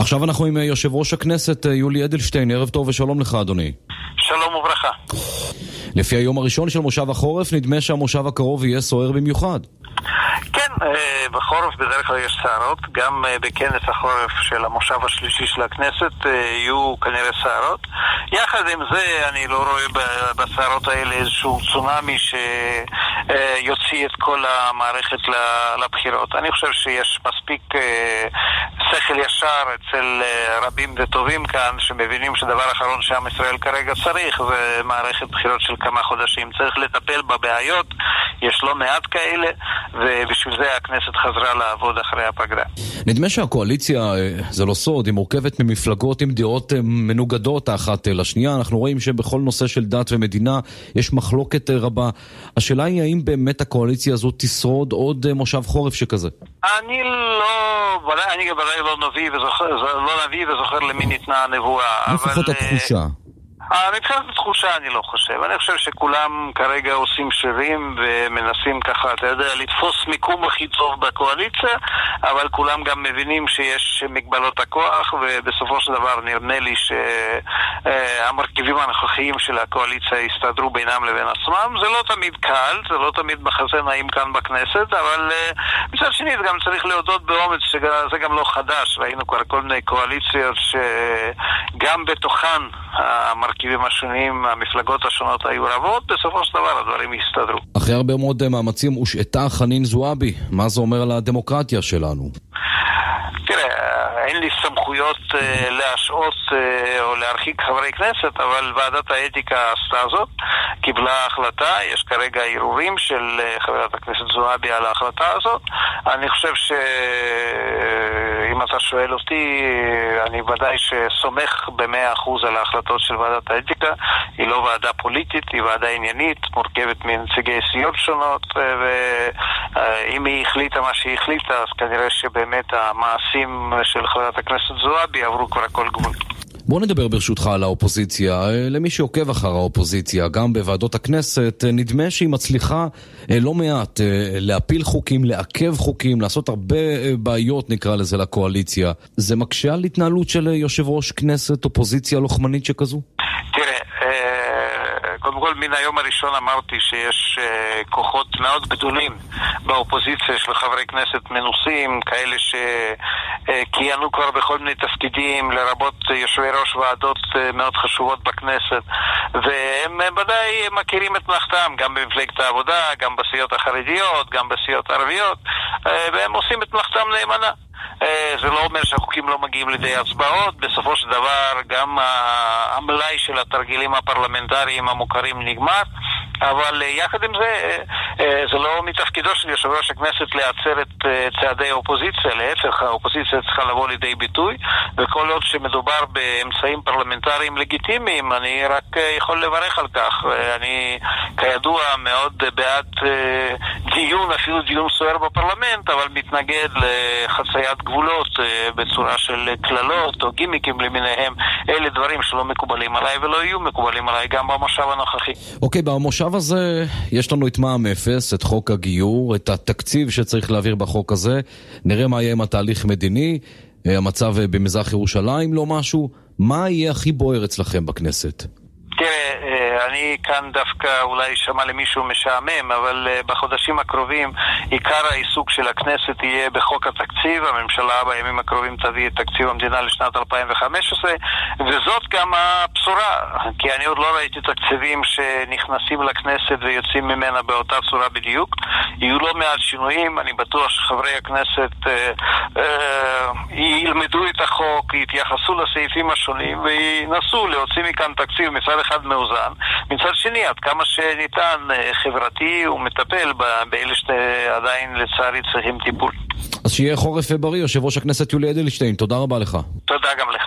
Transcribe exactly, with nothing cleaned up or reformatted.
עכשיו אנחנו עם יושב ראש הכנסת יולי אדלשטיין. ערב טוב ושלום לך אדוני. שלום וברכה. לפי היום הראשון של מושב החורף נדמה שהמושב הקרוב יהיה סוער במיוחד. כן, בחורף בדרך כלל יש סערות, גם בכנס החורף של המושב השלישי של הכנסת יהיו כנראה סערות. יחד עם זה אני לא רואה בסערות האלה איזשהו צונאמי שיוציא את כל המערכת לבחירות. אני חושב שיש מספיק שכל ישר אצל רבים וטובים כאן שמבינים שדבר אחרון שעם ישראל כרגע צריך זה מערכת בחירות של כמה חודשים. צריך לטפל בבעיות, יש לא מעט כאלה, ובשביל זה הכנסת חזרה לעבוד אחרי הפגרה. נדמה שהקואליציה, זה לא סוד, היא מורכבת ממפלגות עם דעות מנוגדות האחת לשנייה. אנחנו רואים שבכל נושא של דת ומדינה יש מחלוקת רבה. השאלה היא האם באמת הקואליציה הזו תשרוד עוד מושב חורף שכזה? אני לא, אני בוודאי לא נביא וזוכר, לא נביא וזוכר למי ניתנה הנבואה. לפחות התחושה. מבחינת התחושה אני לא חושב. אני חושב שכולם כרגע עושים שרים ומנסים ככה, אתה יודע, לתפוס מיקום הכי טוב בקואליציה, אבל כולם גם מבינים שיש מגבלות הכוח, ובסופו של דבר נראה לי שהמרכיבים הנוכחיים של הקואליציה יסתדרו בינם לבין עצמם. זה לא תמיד קל, זה לא תמיד מחזה נעים כאן בכנסת, אבל מצד שני זה גם צריך להודות באומץ שזה גם לא חדש. ראינו כבר כל מיני קואליציות שגם בתוכן המרכיבים המרכיבים השונים, המפלגות השונות היו רבות, בסופו של דבר הדברים יסתדרו. אחרי הרבה מאוד מאמצים הושעתה חנין זועבי. מה זה אומר על הדמוקרטיה שלנו? תראה, אין לי סמכויות uh, להשעות uh, או להרחיק חברי כנסת, אבל ועדת האתיקה עשתה זאת, קיבלה החלטה, יש כרגע ערעורים של uh, חברת הכנסת זועבי על ההחלטה הזאת. אני חושב שאם אתה שואל אותי, אני ודאי שסומך במאה אחוז על ההחלטות של ועדת האתיקה. היא לא ועדה פוליטית, היא ועדה עניינית, מורכבת מנציגי סיעות שונות, ואם היא החליטה מה שהיא החליטה, אז כנראה שבאמת המעשים של חברת הכנסת זועבי עברו כבר כל גבול. בוא נדבר ברשותך על האופוזיציה. למי שעוקב אחר האופוזיציה, גם בוועדות הכנסת, נדמה שהיא מצליחה לא מעט להפיל חוקים, לעכב חוקים, לעשות הרבה בעיות, נקרא לזה, לקואליציה. זה מקשה על התנהלות של יושב ראש כנסת, אופוזיציה לוחמנית שכזו? תראה, קודם כל מן היום הראשון אמרתי שיש כוחות מאוד גדולים באופוזיציה של חברי כנסת מנוסים, כאלה שכיהנו כבר בכל מיני תפקידים, לרבות יושבי ראש ועדות מאוד חשובות בכנסת, והם ודאי מכירים את מלאכתם, גם במפלגת העבודה, גם בסיעות החרדיות, גם בסיעות הערביות, והם עושים את מלאכתם נאמנה. זה לא אומר שהחוקים לא מגיעים לידי הצבעות, בסופו של דבר גם המלאי של התרגילים הפרלמנטריים המוכרים נגמר, אבל יחד עם זה, זה לא מתפקידו של יושב ראש הכנסת להצר את צעדי האופוזיציה, להפך, האופוזיציה צריכה לבוא לידי ביטוי, וכל עוד שמדובר באמצעים פרלמנטריים לגיטימיים, אני רק יכול לברך על כך. אני כידוע מאוד בעד דיון, אפילו דיון סוער בפרלמנט, אבל מתנגד לחציית גבולות בצורה של כללות או גימיקים למיניהם. אלה דברים שלא מקובלים עליי ולא יהיו מקובלים עליי גם במושב הנוכחי. אוקיי, במושב הזה יש לנו את מע"מ אפס, את חוק הגיור, את התקציב שצריך להעביר בחוק הזה. נראה מה יהיה עם התהליך מדיני, המצב במזרח ירושלים, לא משהו. מה יהיה הכי בוער אצלכם בכנסת? תראה, אני כאן דווקא אולי שמע למישהו משעמם, אבל בחודשים הקרובים עיקר העיסוק של הכנסת יהיה בחוק התקציב. הממשלה בימים הקרובים תביא את תקציב המדינה לשנת אלפיים וחמש עשרה, וזאת גם הבשורה, כי אני עוד לא ראיתי תקציבים שנכנסים לכנסת ויוצאים ממנה באותה צורה בדיוק. יהיו לא מעט שינויים, אני בטוח שחברי הכנסת אה, אה, ילמדו את החוק, יתייחסו לסעיפים השונים וינסו להוציא מכאן תקציב מצד אחד מאוזן, מצד שני עד כמה שניתן חברתי ומטפל באלה שעדיין לצערי צריכים טיפול. אז שיהיה חורף בריא, יושב ראש הכנסת יולי אדלשטיין, תודה רבה לך. תודה גם לך.